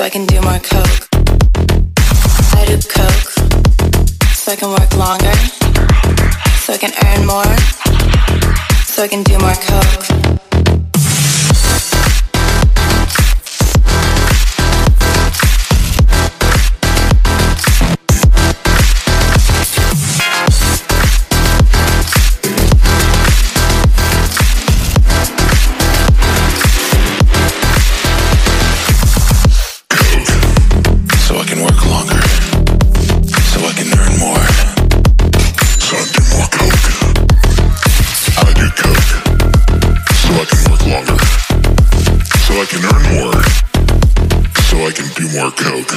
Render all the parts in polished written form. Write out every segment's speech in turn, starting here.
so I can do more coke. I do coke so I can work longer, so I can earn more, so I can do more coke. More coke.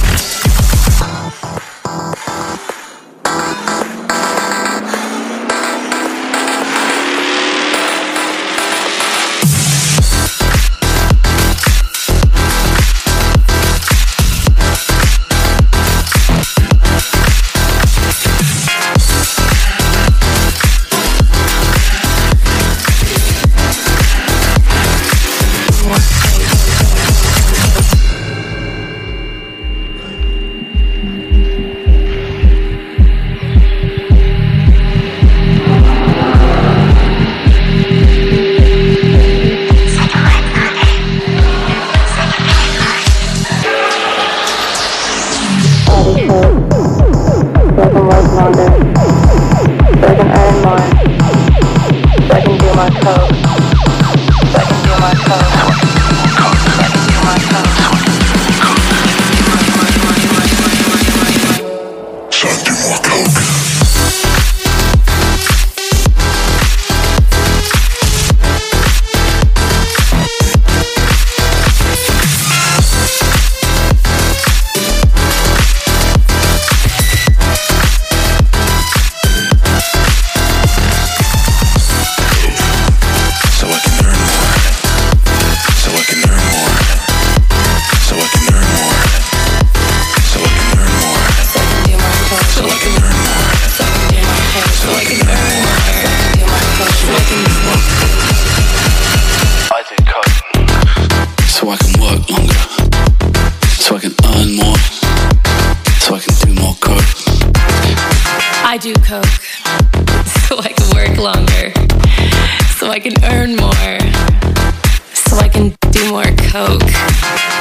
I do coke so I can work longer, so I can earn more, so I can do more coke.